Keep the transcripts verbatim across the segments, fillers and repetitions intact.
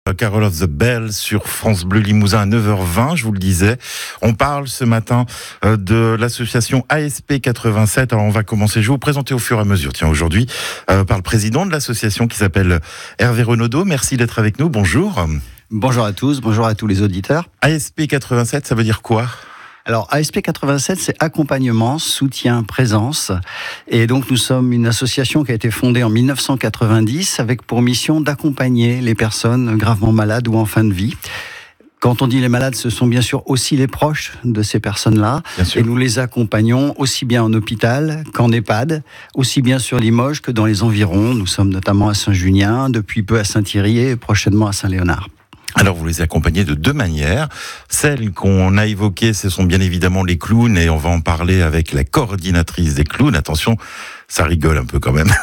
Carol of the Bell sur France Bleu Limousin à neuf heures vingt, je vous le disais. On parle ce matin de l'association A S P quatre-vingt-sept. Alors on va commencer, je vais vous présenter au fur et à mesure. Tiens, aujourd'hui, euh, par le président de l'association qui s'appelle Hervé Renaudot. Merci d'être avec nous, bonjour. Bonjour à tous, bonjour à tous les auditeurs. A S P quatre-vingt-sept, ça veut dire quoi ? Alors, A S P quatre-vingt-sept, c'est accompagnement, soutien, présence. Et donc, nous sommes une association qui a été fondée en dix-neuf cent quatre-vingt-dix avec pour mission d'accompagner les personnes gravement malades ou en fin de vie. Quand on dit les malades, ce sont bien sûr aussi les proches de ces personnes-là. Et nous les accompagnons aussi bien en hôpital qu'en EHPAD, aussi bien sur Limoges que dans les environs. Nous sommes notamment à Saint-Junien, depuis peu à Saint-Thierry et prochainement à Saint-Léonard. Alors vous les accompagnez de deux manières. Celles qu'on a évoquées, ce sont bien évidemment les clowns, et on va en parler avec la coordinatrice des clowns. Attention, ça rigole un peu quand même.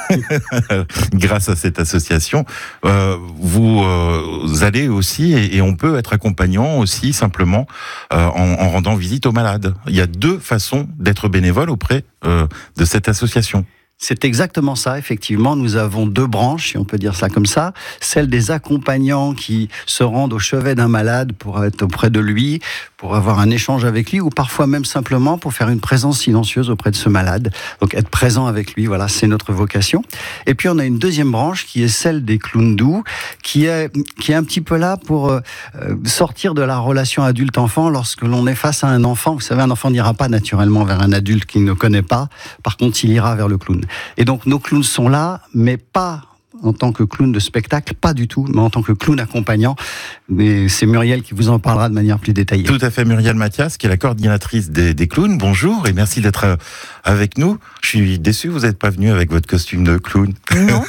Grâce à cette association, euh, vous, euh, vous allez aussi, et, et on peut être accompagnant aussi simplement euh, en, en rendant visite aux malades. Il y a deux façons d'être bénévole auprès euh, de cette association. C'est exactement ça, effectivement. Nous avons deux branches, si on peut dire ça comme ça. Celle des accompagnants qui se rendent au chevet d'un malade pour être auprès de lui, pour avoir un échange avec lui, ou parfois même simplement pour faire une présence silencieuse auprès de ce malade. Donc être présent avec lui, voilà, c'est notre vocation. Et puis on a une deuxième branche qui est celle des clowns doux, qui est, qui est un petit peu là pour euh, sortir de la relation adulte-enfant lorsque l'on est face à un enfant. Vous savez, un enfant n'ira pas naturellement vers un adulte qu'il ne connaît pas. Par contre, il ira vers le clown. Et donc nos clowns sont là, mais pas en tant que clown de spectacle, pas du tout, mais en tant que clown accompagnant. Mais c'est Muriel qui vous en parlera de manière plus détaillée. Tout à fait, Muriel Mathias, qui est la coordinatrice des, des clowns. Bonjour et merci d'être avec nous. Je suis déçu, vous n'êtes pas venu avec votre costume de clown. Non.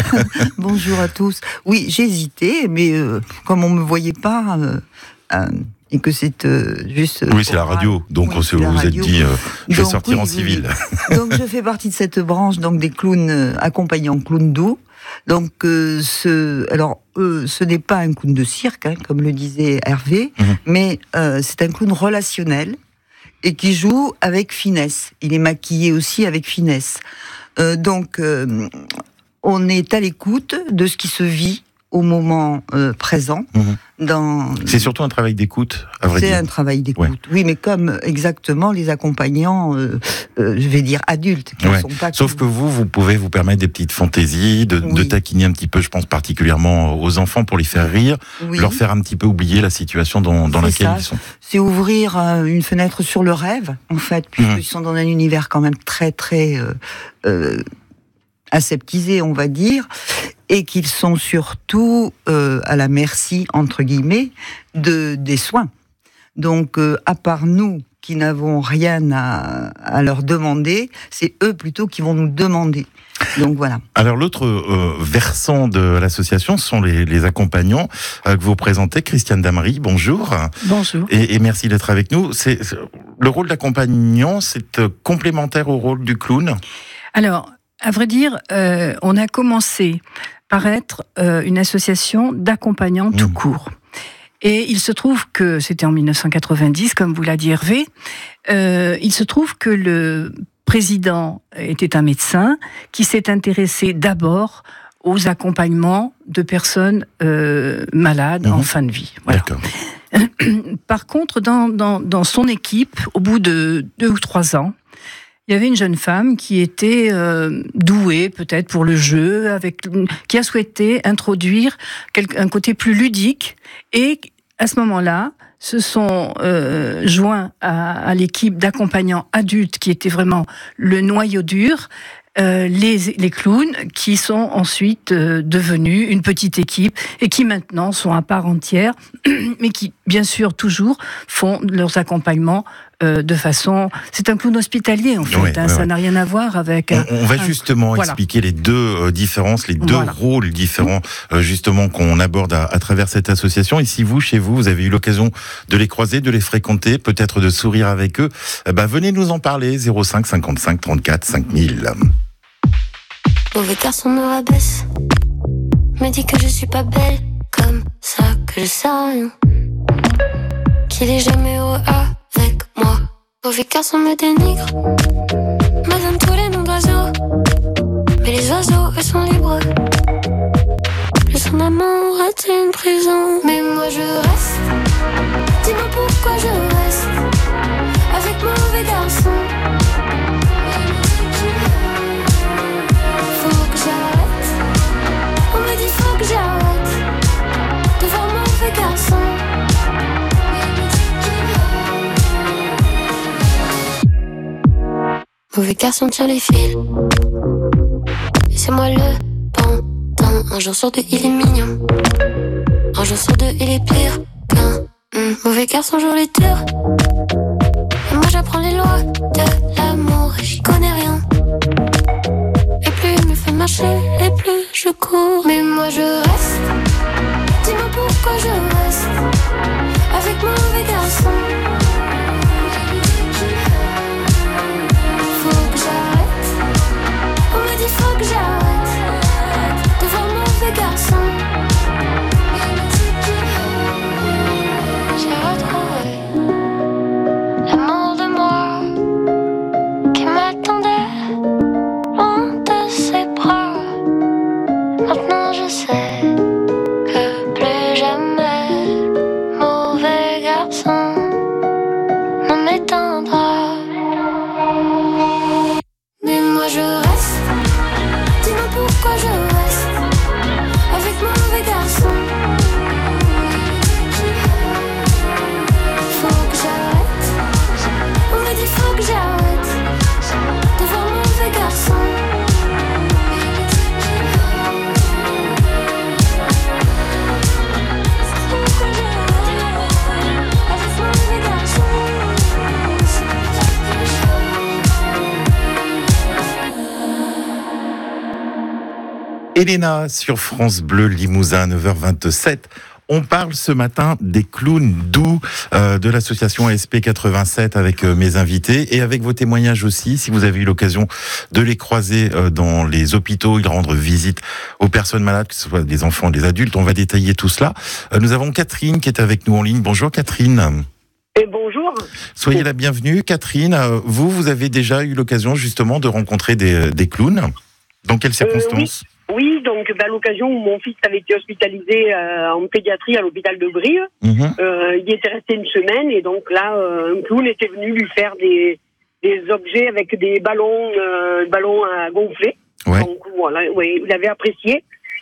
Bonjour à tous. Oui, j'ai hésité, mais euh, comme on ne me voyait pas... Euh, euh, et que c'est euh, juste... Oui, c'est la radio, donc oui, on se, vous vous êtes dit, euh, je vais donc, sortir oui, en civil. Oui. Donc je fais partie de cette branche donc des clowns euh, accompagnants clowns doux. Donc euh, ce, alors euh, ce n'est pas un clown de cirque, hein, comme le disait Hervé, mmh. mais euh, c'est un clown relationnel et qui joue avec finesse. Il est maquillé aussi avec finesse. Euh, donc euh, on est à l'écoute de ce qui se vit au moment euh, présent. Mmh. Dans... C'est surtout un travail d'écoute, à vrai C'est dire. un travail d'écoute, ouais. oui, mais comme exactement les accompagnants, euh, euh, je vais dire adultes, qui ouais. ne sont pas... Sauf comme... que vous, vous pouvez vous permettre des petites fantaisies, de, oui. de taquiner un petit peu, je pense particulièrement aux enfants pour les faire rire, oui. leur faire un petit peu oublier la situation dans, dans laquelle ça. ils sont. C'est ouvrir euh, une fenêtre sur le rêve, en fait, puisqu'ils mmh. sont dans un univers quand même très, très... Euh, euh, aseptisés, on va dire, et qu'ils sont surtout euh, à la merci, entre guillemets, de, des soins. Donc, euh, à part nous, qui n'avons rien à, à leur demander, c'est eux plutôt qui vont nous demander. Donc voilà. Alors l'autre euh, versant de l'association sont les, les accompagnants euh, que vous présentez. Christiane Damary, bonjour. Bonjour. Et, et merci d'être avec nous. C'est, c'est, le rôle d'accompagnant, c'est euh, complémentaire au rôle du clown ? Alors, à vrai dire, euh, on a commencé par être euh, une association d'accompagnants tout mmh. court. Et il se trouve que, c'était en dix-neuf cent quatre-vingt-dix, comme vous l'a dit Hervé, euh, il se trouve que le président était un médecin qui s'est intéressé d'abord aux accompagnements de personnes euh, malades mmh. en fin de vie. Voilà. D'accord. Par contre, dans, dans, dans son équipe, au bout de deux ou trois ans, il y avait une jeune femme qui était euh, douée peut-être pour le jeu, avec, qui a souhaité introduire quelque, un côté plus ludique, et à ce moment-là, se sont euh, joints à, à l'équipe d'accompagnants adultes qui était vraiment le noyau dur, euh, les, les clowns qui sont ensuite euh, devenus une petite équipe et qui maintenant sont à part entière, mais qui bien sûr toujours font leurs accompagnements Euh, de façon... C'est un clown hospitalier, en fait. Ouais, hein, ouais, ça ouais. n'a rien à voir avec... On, un, on va un, justement voilà. expliquer les deux euh, différences, les deux voilà. rôles différents, euh, justement, qu'on aborde à, à travers cette association. Et si vous, chez vous, vous avez eu l'occasion de les croiser, de les fréquenter, peut-être de sourire avec eux, eh ben, venez nous en parler, zéro cinq cinquante-cinq trente-quatre cinq mille. Mauvais garçon me rabaisse, me dit que je suis pas belle, comme ça, que je sais rien, qu'il est jamais heureux avec moi. Mauvais garçon me dénigre, me donne tous les noms d'oiseaux, mais les oiseaux eux sont libres. Les son amour est une prison. Mais moi je reste, dis-moi pourquoi je reste avec mauvais garçon. Faut que j'arrête, on me dit faut que j'arrête de voir mauvais garçon. Mauvais garçon tire les fils, et c'est moi le pantin. Un jour sur deux il est mignon, un jour sur deux il est pire qu'un mmh. Mauvais garçon joue les tours, et moi j'apprends les lois de l'amour et j'y connais rien. Et plus il me fait marcher, et plus je cours. Mais moi je reste, dis-moi pourquoi je reste avec mauvais garçon. Faut que j'arrête, on me dit faut que j'arrête de voir mauvais garçon. J'ai retrouvé l'amour de moi qui m'attendait loin de ses bras. Maintenant je sais que plus jamais mauvais garçon ne m'éteindra. Mais moi je reste, dis-moi pourquoi je reste avec mauvais garçon. Faut que j'arrête, on me dit faut que j'arrête de voir mauvais garçon. Elena sur France Bleu Limousin, neuf heures vingt-sept. On parle ce matin des clowns doux euh, de l'association A S P quatre-vingt-sept avec euh, mes invités et avec vos témoignages aussi, si vous avez eu l'occasion de les croiser euh, dans les hôpitaux, de rendre visite aux personnes malades, que ce soit des enfants, des adultes. On va détailler tout cela. Euh, nous avons Catherine qui est avec nous en ligne. Bonjour Catherine. Et bonjour. Soyez la bienvenue. Catherine, euh, vous, vous avez déjà eu l'occasion justement de rencontrer des, des clowns. Dans quelles circonstances ? Euh, oui. Oui, donc bah, à l'occasion où mon fils avait été hospitalisé euh, en pédiatrie à l'hôpital de Brive, mmh. euh, il était resté une semaine et donc là, euh, un clown était venu lui faire des, des objets avec des ballons, euh, ballons à gonfler. Ouais. Donc voilà, ouais, il avait apprécié.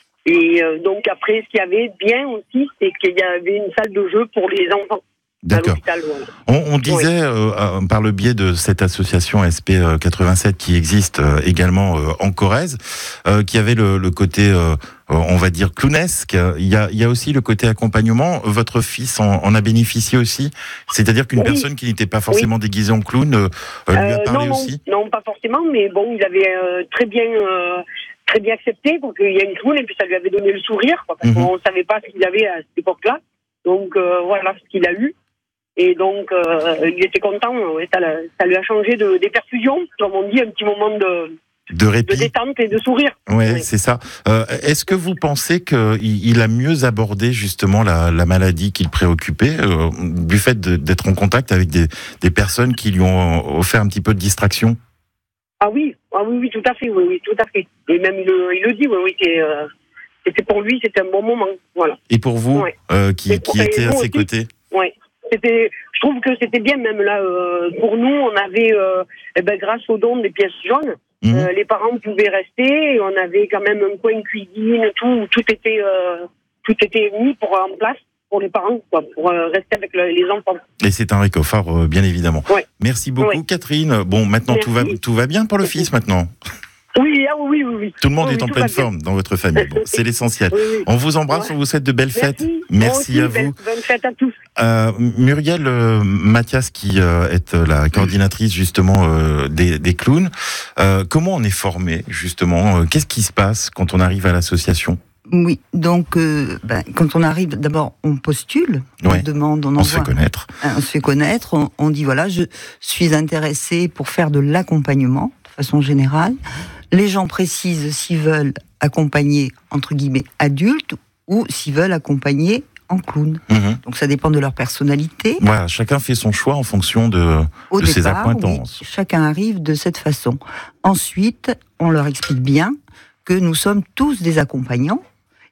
Et euh, donc après, ce qu'il y avait bien aussi, c'est qu'il y avait une salle de jeu pour les enfants. D'accord. On, on disait, oui. euh, par le biais de cette association A S P quatre-vingt-sept qui existe euh, également euh, en Corrèze, euh, qui avait le, le côté, euh, on va dire, clownesque. Il y a, il y a aussi le côté accompagnement. Votre fils en, en a bénéficié aussi ? C'est-à-dire qu'une oui. personne qui n'était pas forcément oui. déguisée en clown euh, lui a parlé euh, non, aussi ? Non, non, pas forcément, mais bon, il avait euh, très bien... Euh, très bien accepté, donc il y a une clown, et puis ça lui avait donné le sourire, quoi, parce mmh. qu'on ne savait pas ce qu'il avait à cette époque-là. Donc euh, voilà ce qu'il a eu. Et donc, euh, il était content, ouais, ça, ça lui a changé de, des perfusions, comme on dit, un petit moment de, de répit, de détente et de sourire. Ouais, ouais. C'est ça. Euh, est-ce que vous pensez qu'il il a mieux abordé justement la, la maladie qui le préoccupait, euh, du fait de, d'être en contact avec des, des personnes qui lui ont offert un petit peu de distraction ? Ah oui, ah oui, oui, tout à fait, oui, oui, tout à fait. Et même il le, il le dit, oui, oui, c'est, euh, c'était pour lui, c'était un bon moment, voilà. Et pour vous, ouais. euh, qui, qui était à ses aussi, côtés ? Oui. C'était, je trouve que c'était bien même là euh, pour nous. On avait, euh, eh ben, grâce aux dons des pièces jaunes, mmh. euh, les parents pouvaient rester. Et on avait quand même un coin cuisine, tout, tout était, euh, tout était mis pour en place pour les parents, quoi, pour euh, rester avec le, les enfants. Et c'est un réconfort, euh, bien évidemment. Ouais. Merci beaucoup, ouais. Catherine. Bon, maintenant tout va, tout va bien pour le fils maintenant. Oui, ah oui, oui, oui. Tout le monde oui, est en pleine forme dans votre famille. Bon, c'est l'essentiel. Oui, oui. On vous embrasse, ouais. on vous souhaite de belles fêtes. Merci, Merci aussi, à vous. Belle, bonne fête à tous. Euh, Muriel euh, Mathias, qui euh, est la coordinatrice justement euh, des, des clowns, euh, comment on est formé justement euh, Qu'est-ce qui se passe quand on arrive à l'association ? Oui, donc euh, ben, quand on arrive, d'abord on postule, ouais. on demande, on, on envoie, se fait connaître. On se fait connaître, on, on dit voilà, je suis intéressé pour faire de l'accompagnement de façon générale. Les gens précisent s'ils veulent accompagner, entre guillemets, adultes ou s'ils veulent accompagner en clown. Mmh. Donc ça dépend de leur personnalité. Voilà, chacun fait son choix en fonction de, Au de départ, ses accointances. Oui, chacun arrive de cette façon. Ensuite, on leur explique bien que nous sommes tous des accompagnants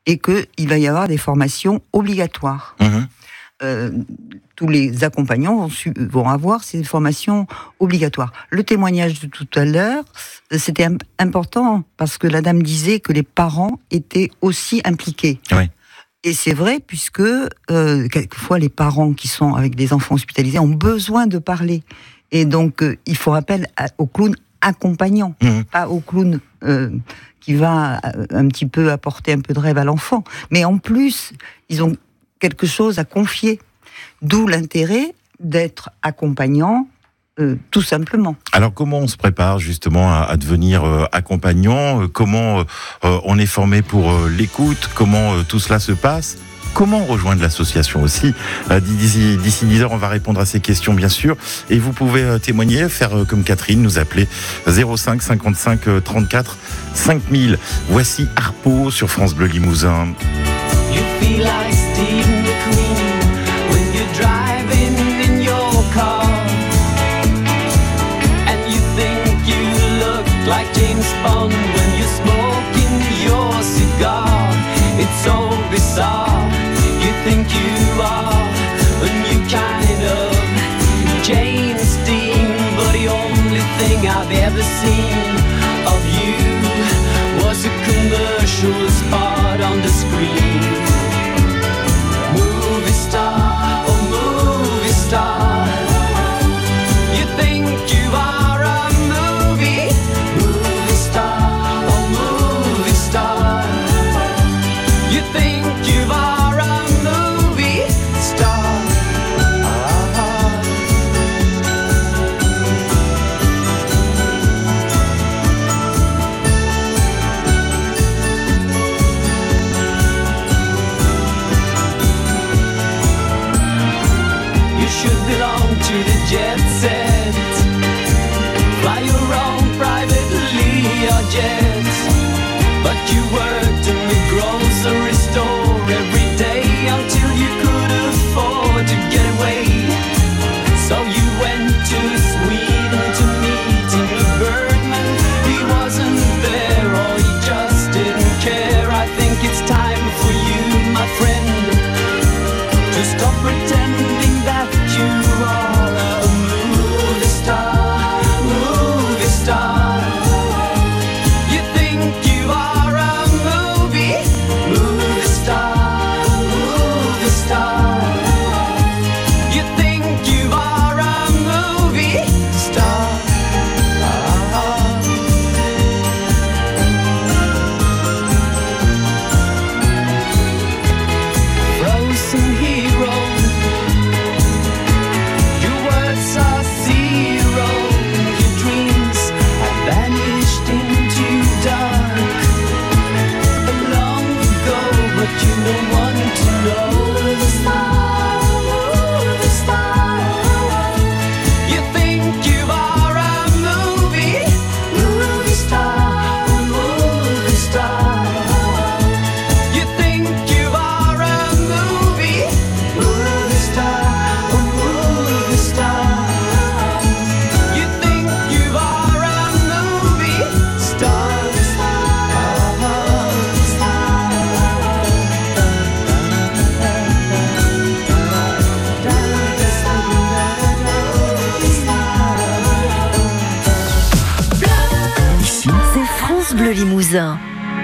et qu'il va y avoir des formations obligatoires. Mmh. Euh, tous les accompagnants vont, su- vont avoir ces formations obligatoires. Le témoignage de tout à l'heure, c'était imp- important parce que la dame disait que les parents étaient aussi impliqués. Oui. Et c'est vrai, puisque euh, quelquefois les parents qui sont avec des enfants hospitalisés ont besoin de parler. Et donc, euh, il faut appel à, au clown accompagnant, mmh. pas au clown euh, qui va euh, un petit peu apporter un peu de rêve à l'enfant. Mais en plus, ils ont quelque chose à confier. D'où l'intérêt d'être accompagnant, euh, tout simplement. Alors, comment on se prépare justement à, à devenir euh, accompagnant ? Comment euh, on est formé pour euh, l'écoute ? Comment euh, tout cela se passe ? Comment rejoindre l'association aussi ? euh, D'ici, d'ici dix heures, on va répondre à ces questions, bien sûr. Et vous pouvez euh, témoigner, faire euh, comme Catherine, nous appeler zéro cinq cinquante-cinq trente-quatre cinq mille. Voici Harpo sur France Bleu Limousin. You feel like Steve McQueen when you're driving in your car, and you think you look like James Bond when you're smoking your cigar. It's so bizarre. You think you are a new kind of James Dean, but the only thing I've ever seen of you was a commercial spot on the screen. Movie star, oh movie star, you think you are a movie, movie star, oh movie star, you think you are a movie star. Should belong to the jet set. Fly your own privately or jet. But you worked in the grocery store every day until you could afford to get away. So you went to Sweden to meet Ingmar Bergman. He wasn't there or he just didn't care. I think it's time for you, my friend, to stop pretending that you are a movie star, movie star. You think you are a movie, movie star, movie star. You think you are a movie star. Frozen hero. But you don't want to know. Movie star, movie star. You think you are a movie, movie star, movie star. You think you are a movie, movie star, movie star. You think you are a movie star. Bleu Limousin.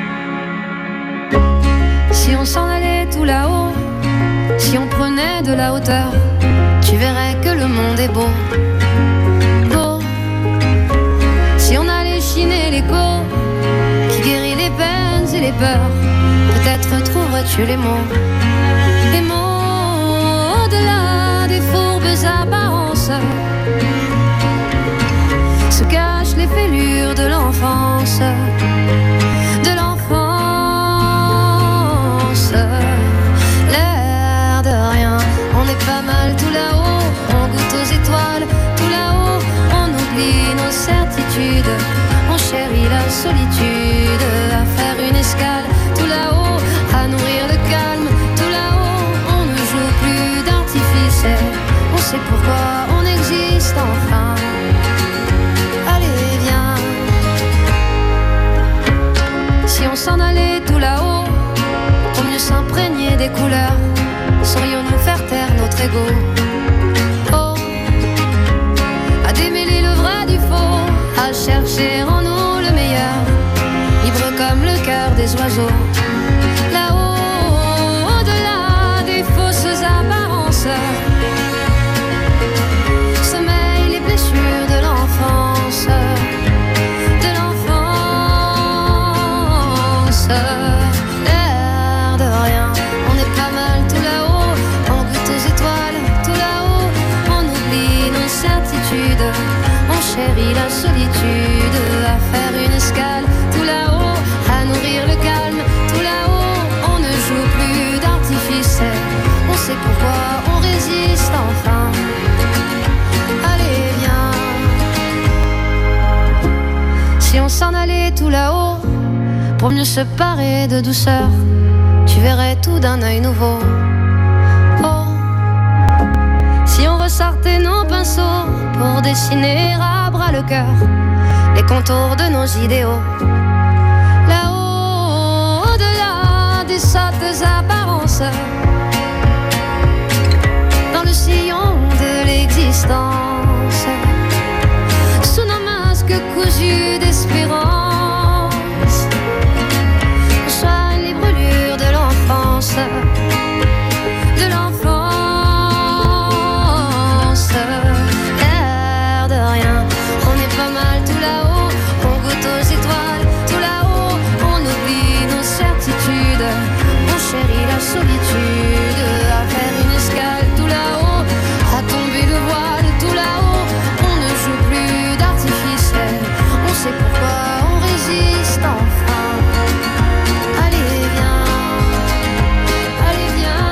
Si on s'en allait tout là-haut, si on prenait de la hauteur, tu verrais que le monde est beau, beau. Si on allait chiner l'écho qui guérit les peines et les peurs, peut-être trouverais-tu les mots, les mots au-delà des fourbes apparences, se cachent les fêlures de l'enfance, de l'enfance. L'air de rien, on est pas mal tout là-haut, on goûte aux étoiles, tout là-haut, on oublie nos certitudes, on chérit la solitude, à faire une escale, tout là-haut, à nourrir le calme, tout là-haut, on ne joue plus d'artifice, on sait pourquoi on existe enfin. Si on s'en allait tout là-haut, aller tout là-haut pour mieux se parer de douceur. Tu verrais tout d'un œil nouveau. Oh, si on ressortait nos pinceaux pour dessiner à bras le cœur les contours de nos idéaux. Là-haut, au-delà des sottes apparences, dans le sillon de l'existence, sous nos masques cousus d'espérance, on soigne les brûlures de l'enfance, de l'enfance. L'air de rien, on est pas mal tout là-haut, on goûte aux étoiles tout là-haut, on oublie nos certitudes, on chérit la solitude, à faire une escale tout là-haut, à tomber le voile tout là-haut, on ne joue plus d'artifice, on sait pourquoi on résiste enfin. Allez viens, allez viens,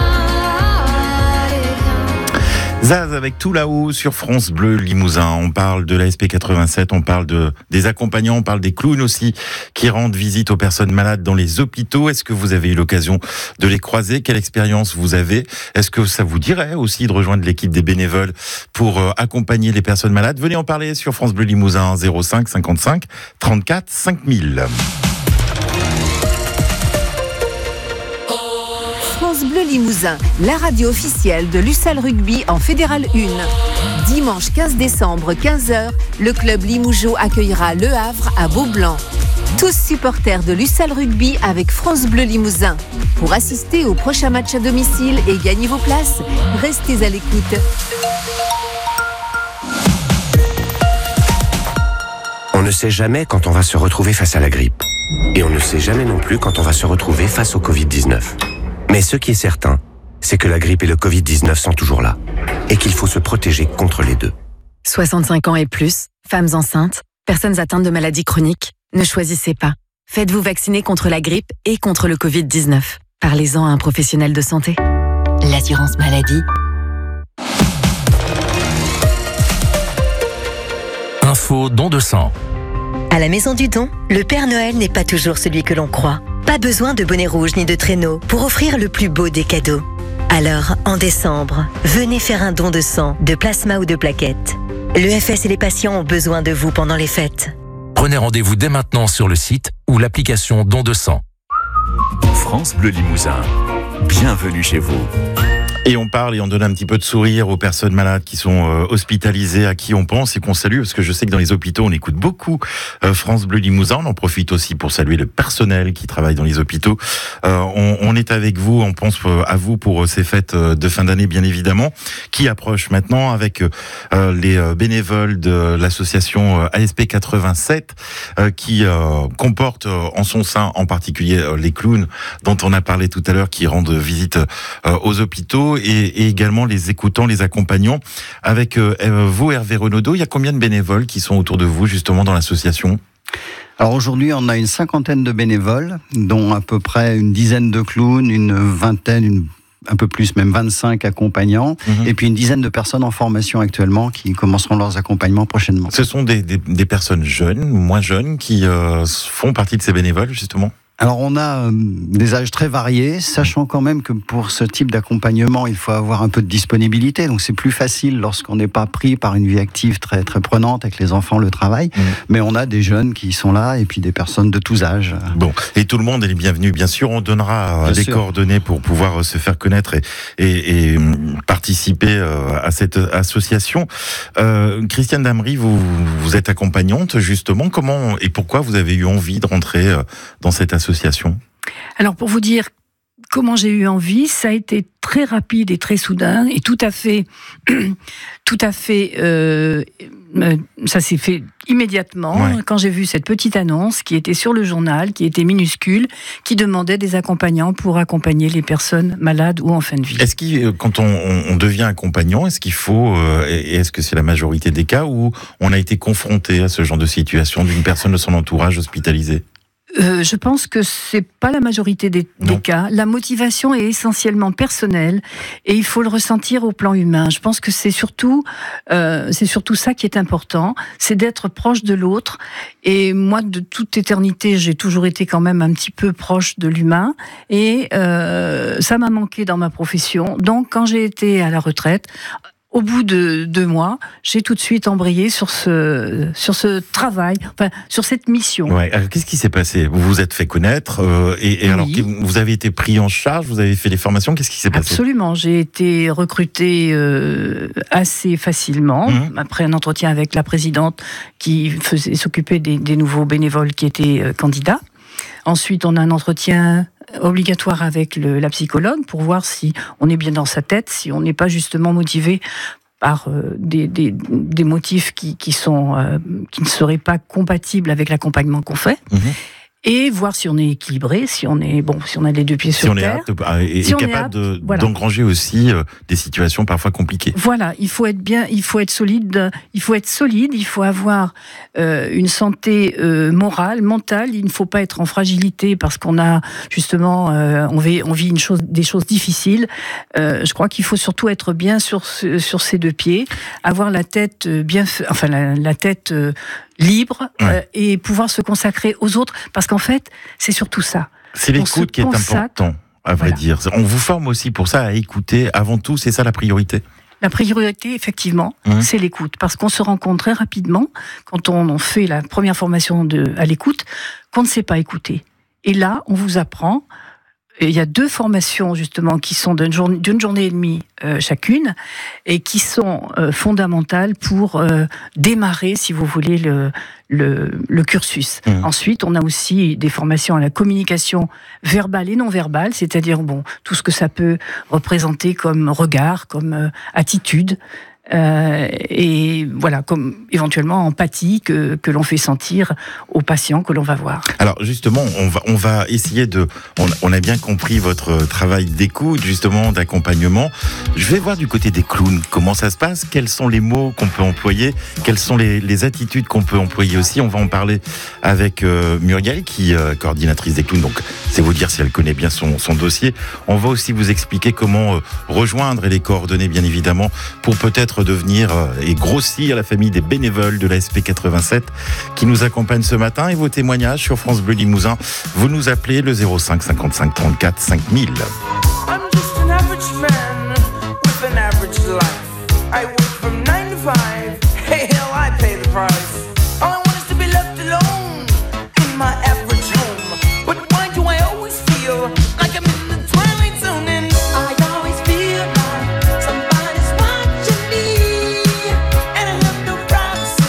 allez viens. Zaz avec Tout là-haut sur France Bleu Limousin. On parle de la S P quatre-vingt-sept, on parle de, des accompagnants, on parle des clowns aussi qui rendent visite aux personnes malades dans les hôpitaux. Est-ce que vous avez eu l'occasion de les croiser? Quelle expérience vous avez? Est-ce que ça vous dirait aussi de rejoindre l'équipe des bénévoles pour euh, accompagner les personnes malades? Venez en parler sur France Bleu Limousin zéro cinq cinquante-cinq trente-quatre cinq mille. France Bleu Limousin, la radio officielle de l'Ussal Rugby en Fédéral un. Dimanche quinze décembre, quinze heures, le club Limougeot accueillera Le Havre à Beaublanc. Tous supporters de l'Ussal Rugby avec France Bleu Limousin. Pour assister au prochain match à domicile et gagner vos places, restez à l'écoute. On ne sait jamais quand on va se retrouver face à la grippe. Et on ne sait jamais non plus quand on va se retrouver face au covid dix-neuf. Mais ce qui est certain, c'est que la grippe et le covid dix-neuf sont toujours là. Et qu'il faut se protéger contre les deux. soixante-cinq ans et plus, femmes enceintes, personnes atteintes de maladies chroniques, ne choisissez pas. Faites-vous vacciner contre la grippe et contre le covid dix-neuf. Parlez-en à un professionnel de santé. L'assurance maladie. Info don de sang. À la Maison du Don, le Père Noël n'est pas toujours celui que l'on croit. Pas besoin de bonnet rouge ni de traîneau pour offrir le plus beau des cadeaux. Alors, en décembre, venez faire un don de sang, de plasma ou de plaquettes. L'E F S et les patients ont besoin de vous pendant les fêtes. Prenez rendez-vous dès maintenant sur le site ou l'application Don de sang. France Bleu Limousin, bienvenue chez vous. Et on parle et on donne un petit peu de sourire aux personnes malades qui sont euh, hospitalisées, à qui on pense et qu'on salue, parce que je sais que dans les hôpitaux, on écoute beaucoup euh, France Bleu Limousin. On en profite aussi pour saluer le personnel qui travaille dans les hôpitaux. Euh, on, on est avec vous, on pense à vous pour ces fêtes de fin d'année, bien évidemment, qui approchent maintenant avec euh, les bénévoles de l'association A S P quatre-vingt-sept, euh, qui euh, comporte en son sein en particulier euh, les clowns dont on a parlé tout à l'heure, qui rendent visite euh, aux hôpitaux. Et, et également les écoutants, les accompagnants. Avec euh, vous, Hervé Renaudot, il y a combien de bénévoles qui sont autour de vous, justement, dans l'association ? Alors aujourd'hui, on a une cinquantaine de bénévoles, dont à peu près une dizaine de clowns, une vingtaine, une, un peu plus, même vingt-cinq accompagnants, mmh. et puis une dizaine de personnes en formation actuellement qui commenceront leurs accompagnements prochainement. Ce sont des, des, des personnes jeunes, moins jeunes, qui euh, font partie de ces bénévoles, justement ? Alors on a euh, des âges très variés, sachant quand même que pour ce type d'accompagnement, il faut avoir un peu de disponibilité. Donc c'est plus facile lorsqu'on n'est pas pris par une vie active très très prenante avec les enfants, le travail. Mmh. Mais on a des jeunes qui sont là et puis des personnes de tous âges. Bon, et tout le monde est bienvenu. Bien sûr, on donnera bien des sûr. coordonnées pour pouvoir se faire connaître et, et, et participer à cette association. Euh, Christiane Damry, vous, vous êtes accompagnante justement. Comment et pourquoi vous avez eu envie de rentrer dans cette association ? Association. Alors pour vous dire comment j'ai eu envie, ça a été très rapide et très soudain et tout à fait, tout à fait, euh, ça s'est fait immédiatement ouais. quand j'ai vu cette petite annonce qui était sur le journal, qui était minuscule, qui demandait des accompagnants pour accompagner les personnes malades ou en fin de vie. Est-ce qu'il, quand on, on devient accompagnant, est-ce qu'il faut, euh, et est-ce que c'est la majorité des cas où on a été confronté à ce genre de situation d'une personne de son entourage hospitalisée ? Euh, je pense que c'est pas la majorité des, des cas. La motivation est essentiellement personnelle et il faut le ressentir au plan humain. Je pense que c'est surtout, euh, c'est surtout ça qui est important, c'est d'être proche de l'autre. Et moi, de toute éternité, j'ai toujours été quand même un petit peu proche de l'humain et euh, ça m'a manqué dans ma profession. Donc, quand j'ai été à la retraite, au bout de deux mois, j'ai tout de suite embrayé sur ce, sur ce travail, enfin, sur cette mission. Ouais. Alors, qu'est-ce qui s'est passé ? Vous vous êtes fait connaître euh, et, et oui. alors vous avez été pris en charge, vous avez fait des formations. Qu'est-ce qui s'est passé ? Absolument. J'ai été recrutée euh, assez facilement mmh. après un entretien avec la présidente qui faisait s'occuper des, des nouveaux bénévoles qui étaient euh, candidats. Ensuite, on a un entretien obligatoire avec le, la psychologue pour voir si on est bien dans sa tête, si on n'est pas justement motivé par euh, des, des, des motifs qui, qui, sont, euh, qui ne seraient pas compatibles avec l'accompagnement qu'on fait. Mmh. Et voir si on est équilibré, si on est bon, si on a les deux pieds si sur on terre, est apte, et, si et on capable est apte, de, voilà. d'engranger aussi euh, des situations parfois compliquées. Voilà, il faut être bien, il faut être solide, il faut être solide, il faut avoir euh, une santé euh, morale, mentale. Il ne faut pas être en fragilité parce qu'on a justement, euh, on vit, on vit une chose, des choses difficiles. Euh, je crois qu'il faut surtout être bien sur sur ses deux pieds, avoir la tête bien, enfin la, la tête. Euh, libre ouais. euh, et pouvoir se consacrer aux autres, parce qu'en fait, c'est surtout ça. C'est l'écoute qui est important, à vrai voilà. dire. On vous forme aussi pour ça, à écouter avant tout, c'est ça la priorité ? La priorité, effectivement, mmh. c'est l'écoute, parce qu'on se rend compte très rapidement, quand on fait la première formation de, à l'écoute, qu'on ne sait pas écouter. Et là, on vous apprend. Il y a deux formations justement qui sont d'une journée, d'une journée et demie euh, chacune et qui sont euh, fondamentales pour euh, démarrer, si vous voulez, le, le, le cursus. Mmh. Ensuite, on a aussi des formations à la communication verbale et non verbale, c'est-à-dire bon, tout ce que ça peut représenter comme regard, comme euh, attitude. Euh, et voilà, comme éventuellement empathie que, que l'on fait sentir aux patients que l'on va voir. Alors justement, on va, on va essayer de... On, on a bien compris votre travail d'écoute, justement, d'accompagnement. Je vais voir du côté des clowns, comment ça se passe, quels sont les mots qu'on peut employer, quelles sont les, les attitudes qu'on peut employer aussi. On va en parler avec euh, Muriel, qui est euh, coordinatrice des clowns, donc c'est vous dire si elle connaît bien son, son dossier. On va aussi vous expliquer comment euh, rejoindre et les coordonnées, bien évidemment, pour peut-être devenir et grossir la famille des bénévoles de la S P quatre-vingt-sept qui nous accompagnent ce matin. Et vos témoignages sur France Bleu Limousin, vous nous appelez le zéro cinq cinquante-cinq trente-quatre cinq mille. I'm just an average man with an average life. I work from nine to five. Hey, hell, I pay the price. All I want is to be left alone in my average home. But why do I always feel like I'm in the twilight zone? And I always feel like somebody's watching me, and I have no privacy.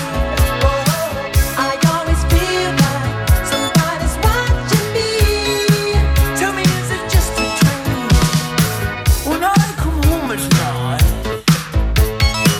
Oh, I always feel like somebody's watching me. Tell me, is it just a dream? When I come home at night,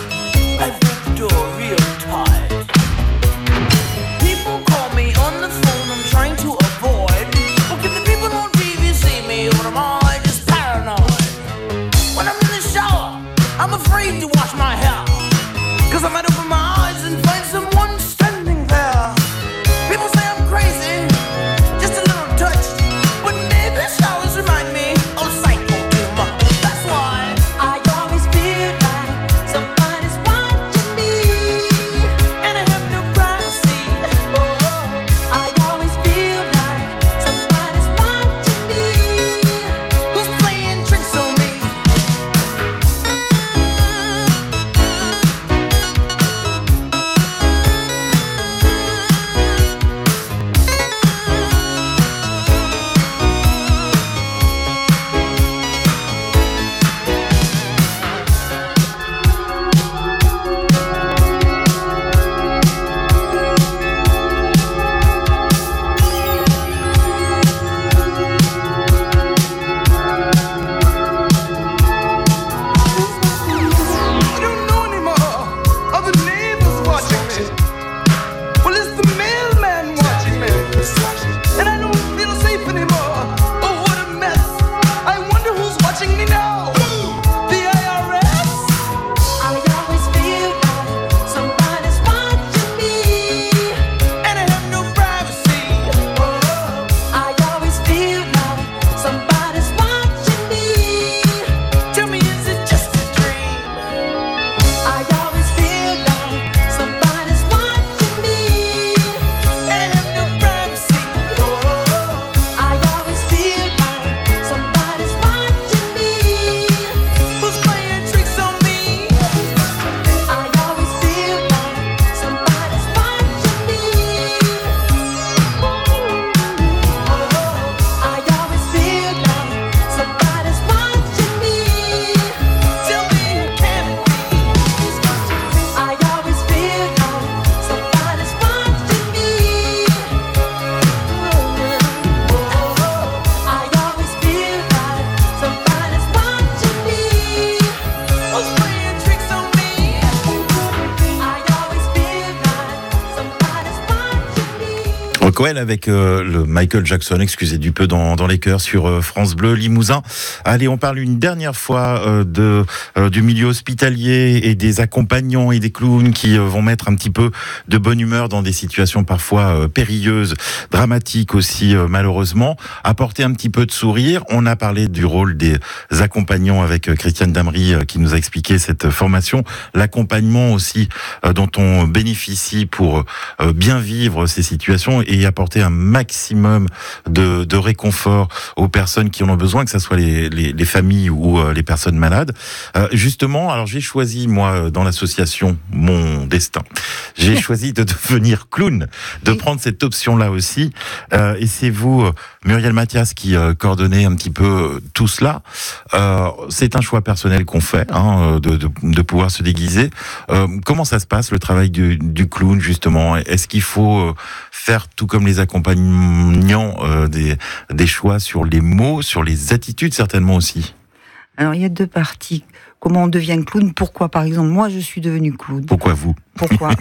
Cohen avec euh, le Michael Jackson, excusez du peu dans, dans les cœurs sur euh, France Bleu Limousin. Allez, on parle une dernière fois euh, de, euh, du milieu hospitalier et des accompagnants et des clowns qui euh, vont mettre un petit peu de bonne humeur dans des situations parfois euh, périlleuses, dramatiques aussi euh, malheureusement. Apporter un petit peu de sourire. On a parlé du rôle des accompagnants avec euh, Christiane Damry euh, qui nous a expliqué cette formation. L'accompagnement aussi euh, dont on bénéficie pour euh, bien vivre ces situations et apporter un maximum de, de réconfort aux personnes qui en ont besoin, que ce soit les, les, les familles ou euh, les personnes malades. Euh, justement, alors j'ai choisi, moi, dans l'association Mon Destin, j'ai choisi de devenir clown, de prendre cette option-là aussi. Euh, et c'est vous, Muriel Mathias, qui euh, coordonnez un petit peu tout cela. Euh, c'est un choix personnel qu'on fait, hein, de, de, de pouvoir se déguiser. Euh, comment ça se passe, le travail du, du clown, justement? Est-ce qu'il faut euh, faire tout comme les accompagnants, euh, des, des choix sur les mots, sur les attitudes certainement aussi? Alors il y a deux parties. Comment on devient clown? Pourquoi, par exemple, moi je suis devenue clown? Pourquoi vous? Pourquoi?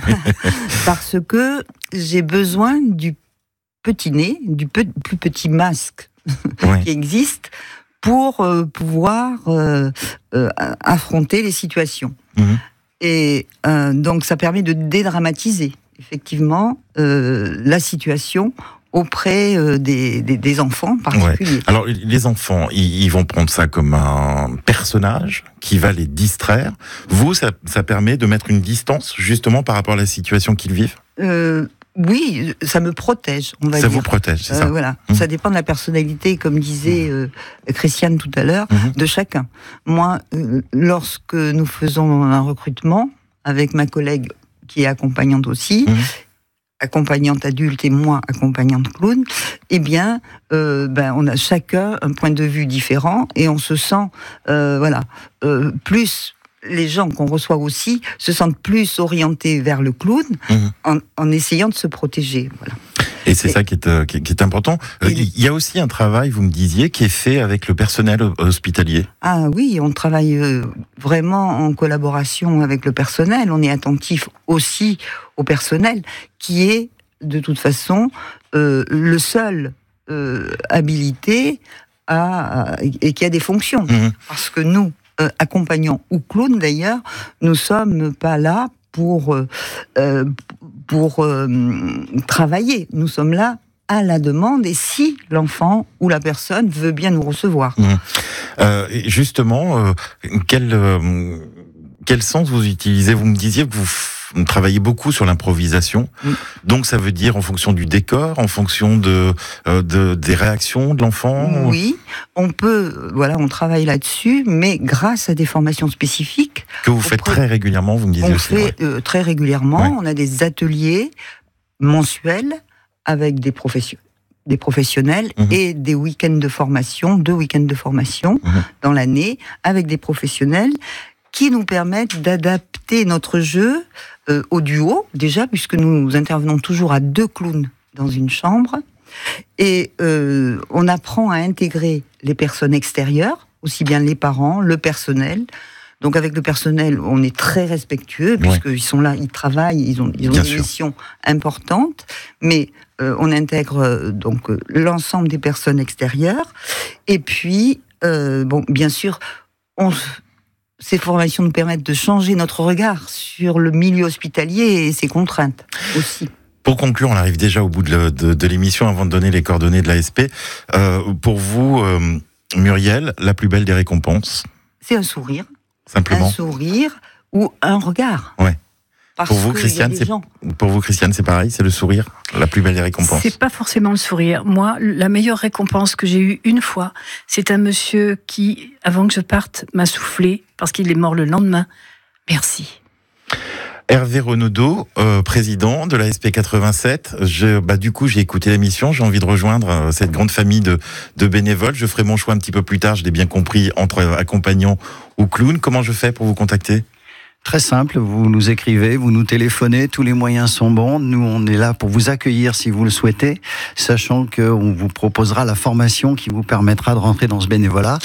Parce que j'ai besoin du petit nez, du peu, plus petit masque ouais. qui existe pour euh, pouvoir euh, euh, affronter les situations. Mmh. Et euh, donc ça permet de dédramatiser effectivement euh, la situation auprès euh, des, des, des enfants particuliers. Ouais. Alors les enfants, ils, ils vont prendre ça comme un personnage qui va les distraire. Vous, ça, ça permet de mettre une distance justement par rapport à la situation qu'ils vivent? euh, Oui, ça me protège, on va ça dire. Ça vous protège, c'est euh, ça. Voilà, mmh. ça dépend de la personnalité, comme disait euh, Christiane tout à l'heure, mmh. de chacun. Moi, euh, lorsque nous faisons un recrutement avec ma collègue qui est accompagnante aussi, mmh. accompagnante adulte et moi accompagnante clown, eh bien, euh, ben, on a chacun un point de vue différent et on se sent, euh, voilà, euh, plus. Les gens qu'on reçoit aussi se sentent plus orientés vers le clown mmh. en, en essayant de se protéger. Voilà. Et c'est et, ça qui est, euh, qui, est, qui est important. Euh, il y a aussi un travail, vous me disiez, qui est fait avec le personnel hospitalier. Ah oui, on travaille euh, vraiment en collaboration avec le personnel. On est attentif aussi au personnel qui est, de toute façon, euh, le seul euh, habilité à, à, et qui a des fonctions. Mmh. Parce que nous, Euh, accompagnants ou clowns d'ailleurs, nous sommes pas là pour euh, pour euh, travailler. Nous sommes là à la demande et si l'enfant ou la personne veut bien nous recevoir. Mmh. Euh, justement, euh, quel euh, quel sens vous utilisez? Vous me disiez que vous Vous travaillez beaucoup sur l'improvisation, oui. Donc ça veut dire en fonction du décor, en fonction de, euh, de des réactions de l'enfant. Oui, on peut, voilà, on travaille là-dessus, mais grâce à des formations spécifiques que vous faites très régulièrement, vous me disiez on aussi. On fait ouais. euh, très régulièrement. Ouais. On a des ateliers mensuels avec des professionnels. des professionnels mmh. et des week-ends de formation, deux week-ends de formation mmh. dans l'année avec des professionnels qui nous permettent d'adapter notre jeu euh, au duo, déjà, puisque nous intervenons toujours à deux clowns dans une chambre. Et euh, on apprend à intégrer les personnes extérieures, aussi bien les parents, le personnel. Donc avec le personnel, on est très respectueux, puisqu'ils ouais. sont là, ils travaillent, ils ont, ils ont une mission importante. Mais euh, on intègre euh, donc euh, l'ensemble des personnes extérieures. Et puis, euh, bon, bien sûr, on... ces formations nous permettent de changer notre regard sur le milieu hospitalier et ses contraintes aussi. Pour conclure, on arrive déjà au bout de, le, de, de l'émission avant de donner les coordonnées de l'A S P. Euh, pour vous, euh, Muriel, la plus belle des récompenses? C'est un sourire. Simplement. Un sourire ou un regard. Ouais. Parce pour vous, Christiane, c'est, gens... pour vous, Christiane, c'est pareil, c'est le sourire, la plus belle des récompenses. C'est pas forcément le sourire. Moi, la meilleure récompense que j'ai eue une fois, c'est un monsieur qui, avant que je parte, m'a soufflé parce qu'il est mort le lendemain. Merci. Hervé Renaudot, euh, président de la S P quatre-vingt-sept. Je, bah, du coup, j'ai écouté l'émission. J'ai envie de rejoindre euh, cette grande famille de, de bénévoles. Je ferai mon choix un petit peu plus tard, je l'ai bien compris, entre accompagnants ou clowns. Comment je fais pour vous contacter? Très simple, vous nous écrivez, vous nous téléphonez, tous les moyens sont bons. Nous, on est là pour vous accueillir si vous le souhaitez, sachant qu'on vous proposera la formation qui vous permettra de rentrer dans ce bénévolat.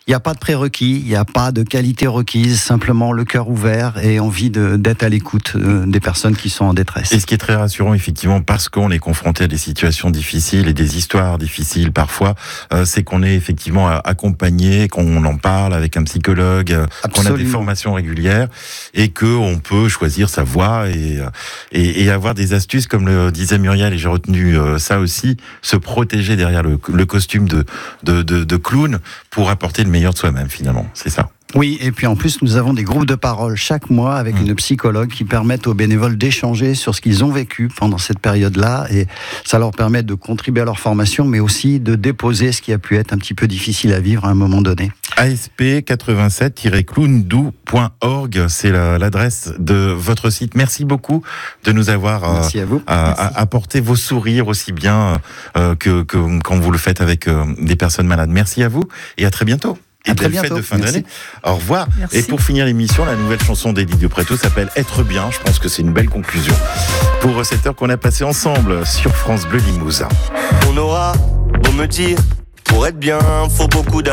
Il n'y a pas de prérequis, il n'y a pas de qualité requise, simplement le cœur ouvert et envie de, d'être à l'écoute euh, des personnes qui sont en détresse. Et ce qui est très rassurant, effectivement, parce qu'on est confronté à des situations difficiles et des histoires difficiles parfois, euh, c'est qu'on est effectivement accompagné, qu'on en parle avec un psychologue, euh, qu'on a des formations régulières et qu'on peut choisir sa voie et, et, et avoir des astuces, comme le disait Muriel, et j'ai retenu euh, ça aussi, se protéger derrière le, le costume de, de, de, de clown pour apporter le meilleur de soi-même, finalement. C'est ça. Oui, et puis en plus, nous avons des groupes de parole chaque mois avec mmh. une psychologue qui permettent aux bénévoles d'échanger sur ce qu'ils ont vécu pendant cette période-là, et ça leur permet de contribuer à leur formation, mais aussi de déposer ce qui a pu être un petit peu difficile à vivre à un moment donné. A S P quatre-vingt-sept tiret cloundou point org, c'est la, l'adresse de votre site. Merci beaucoup de nous avoir Merci à vous. A, Merci. A, apporté vos sourires aussi bien euh, que, que quand vous le faites avec euh, des personnes malades. Merci à vous et à très bientôt. Et à très belle fête bientôt. de fin Merci. d'année. Au revoir. Merci. Et pour finir l'émission, la nouvelle chanson d'Élie Dupretot s'appelle Être bien. Je pense que c'est une belle conclusion pour cette heure qu'on a passée ensemble sur France Bleu Limousin. On aura beau me dire, pour être bien, faut beaucoup